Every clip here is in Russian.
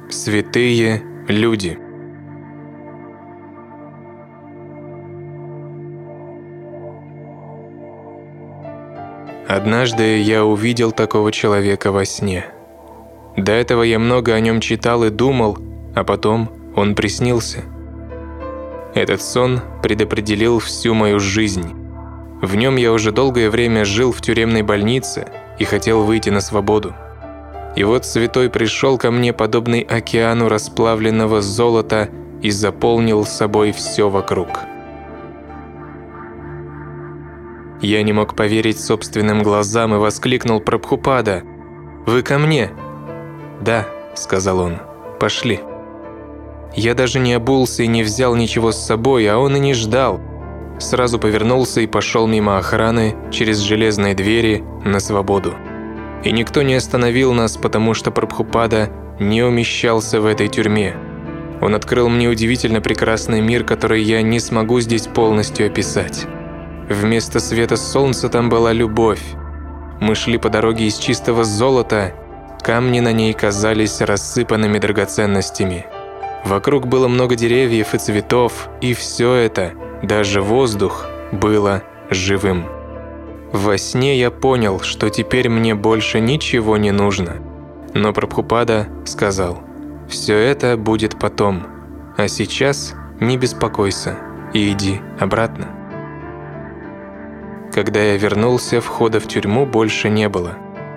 Святые люди. Однажды я увидел такого человека во сне. До этого я много о нем читал и думал, а потом он приснился. Этот сон предопределил всю мою жизнь. В нем я уже долгое время жил в тюремной больнице и хотел выйти на свободу. И вот святой пришел ко мне, подобный океану расплавленного золота, и заполнил собой все вокруг. Я не мог поверить собственным глазам и воскликнул: «Прабхупада, вы ко мне?» «Да», — сказал он, — «пошли». Я даже не обулся и не взял ничего с собой, а он и не ждал. Сразу повернулся и пошел мимо охраны через железные двери на свободу. И никто не остановил нас, потому что Прабхупада не умещался в этой тюрьме. Он открыл мне удивительно прекрасный мир, который я не смогу здесь полностью описать. Вместо света солнца там была любовь. Мы шли по дороге из чистого золота, камни на ней казались рассыпанными драгоценностями. Вокруг было много деревьев и цветов, и все это, даже воздух, было живым. Во сне я понял, что теперь мне больше ничего не нужно. Но Прабхупада сказал: «Все это будет потом, а сейчас не беспокойся и иди обратно». Когда я вернулся, входа в тюрьму больше не было.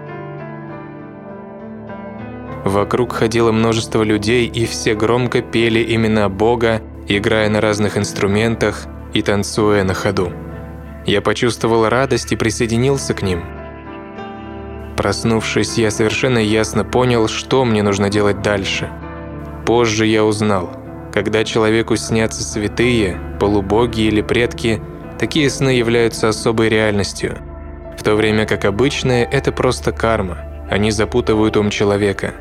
Вокруг ходило множество людей, и все громко пели имена Бога, играя на разных инструментах и танцуя на ходу. Я почувствовал радость и присоединился к ним. Проснувшись, я совершенно ясно понял, что мне нужно делать дальше. Позже я узнал, когда человеку снятся святые, полубоги или предки, такие сны являются особой реальностью, в то время как обычные – это просто карма, они запутывают ум человека.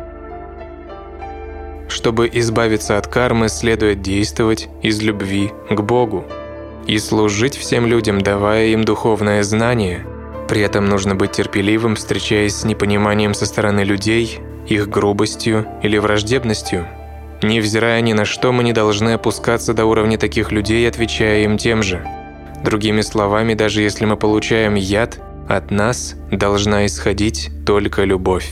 Чтобы избавиться от кармы, следует действовать из любви к Богу и служить всем людям, давая им духовное знание. При этом нужно быть терпеливым, встречаясь с непониманием со стороны людей, их грубостью или враждебностью. Невзирая ни на что, мы не должны опускаться до уровня таких людей, отвечая им тем же. Другими словами, даже если мы получаем яд, от нас должна исходить только любовь.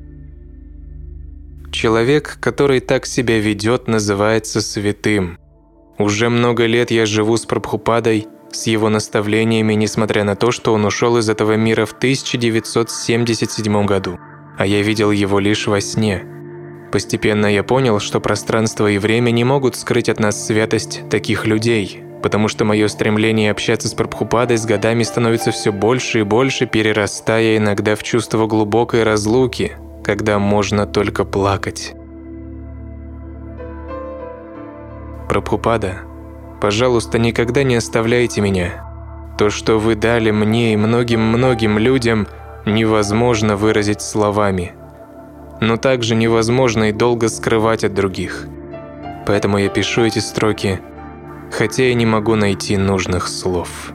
Человек, который так себя ведет, называется святым. Уже много лет я живу с Прабхупадой, с его наставлениями, несмотря на то, что он ушел из этого мира в 1977 году, а я видел его лишь во сне. Постепенно я понял, что пространство и время не могут скрыть от нас святость таких людей, потому что мое стремление общаться с Прабхупадой с годами становится все больше и больше, перерастая иногда в чувство глубокой разлуки, когда можно только плакать. Прабхупада, пожалуйста, никогда не оставляйте меня. То, что вы дали мне и многим-многим людям, невозможно выразить словами. Но также невозможно и долго скрывать от других. Поэтому я пишу эти строки, хотя и не могу найти нужных слов.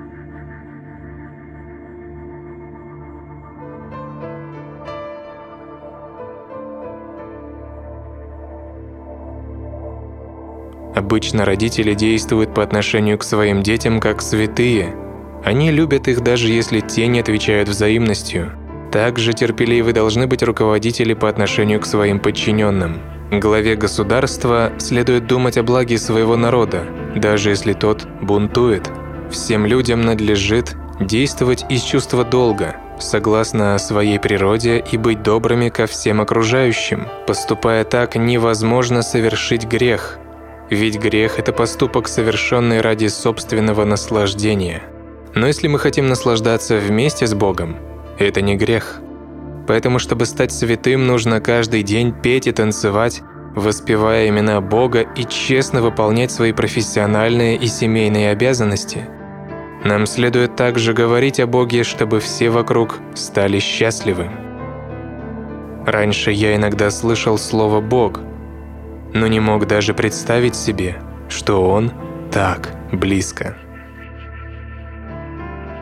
Обычно родители действуют по отношению к своим детям как святые. Они любят их, даже если те не отвечают взаимностью. Также терпеливы должны быть руководители по отношению к своим подчиненным. Главе государства следует думать о благе своего народа, даже если тот бунтует. Всем людям надлежит действовать из чувства долга, согласно своей природе, и быть добрыми ко всем окружающим. Поступая так, невозможно совершить грех. Ведь грех – это поступок, совершенный ради собственного наслаждения. Но если мы хотим наслаждаться вместе с Богом, это не грех. Поэтому, чтобы стать святым, нужно каждый день петь и танцевать, воспевая имена Бога и честно выполнять свои профессиональные и семейные обязанности. Нам следует также говорить о Боге, чтобы все вокруг стали счастливы. Раньше я иногда слышал слово «Бог», но не мог даже представить себе, что Он так близко.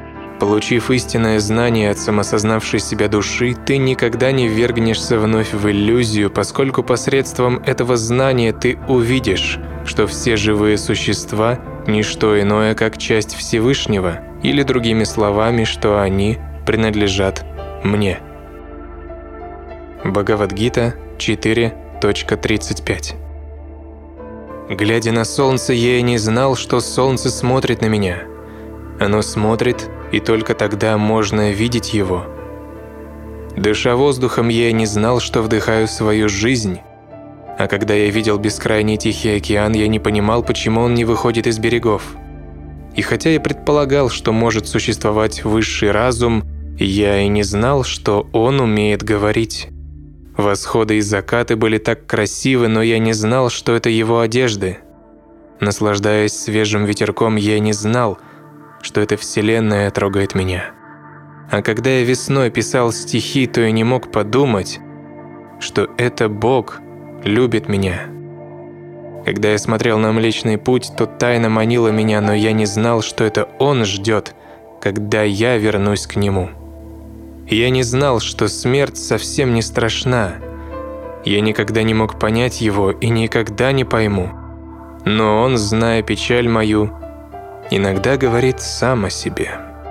Получив истинное знание от самосознавшей себя души, ты никогда не ввергнешься вновь в иллюзию, поскольку посредством этого знания ты увидишь, что все живые существа – ничто иное, как часть Всевышнего, или другими словами, что они принадлежат мне. Бхагавад-гита 4.35. Глядя на солнце, я и не знал, что солнце смотрит на меня. Оно смотрит, и только тогда можно видеть его. Дыша воздухом, я и не знал, что вдыхаю свою жизнь. А когда я видел бескрайний Тихий океан, я не понимал, почему он не выходит из берегов. И хотя я предполагал, что может существовать высший разум, я и не знал, что он умеет говорить. Восходы и закаты были так красивы, но я не знал, что это его одежды. Наслаждаясь свежим ветерком, я не знал, что эта вселенная трогает меня. А когда я весной писал стихи, то я не мог подумать, что это Бог любит меня. Когда я смотрел на Млечный Путь, то тайна манила меня, но я не знал, что это Он ждет, когда я вернусь к Нему. Я не знал, что смерть совсем не страшна. Я никогда не мог понять Его и никогда не пойму. Но Он, зная печаль мою, иногда говорит сам о себе.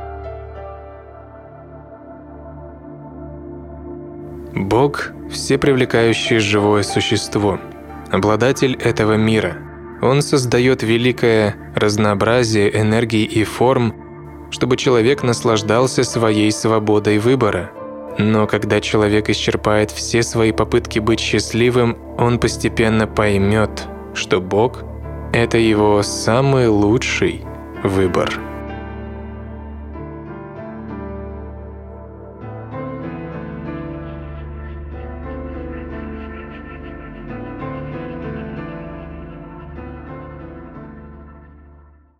Бог – всепривлекающее живое существо, обладатель этого мира. Он создает великое разнообразие энергий и форм, чтобы человек наслаждался своей свободой выбора. Но когда человек исчерпает все свои попытки быть счастливым, он постепенно поймет, что Бог – это его самый лучший выбор.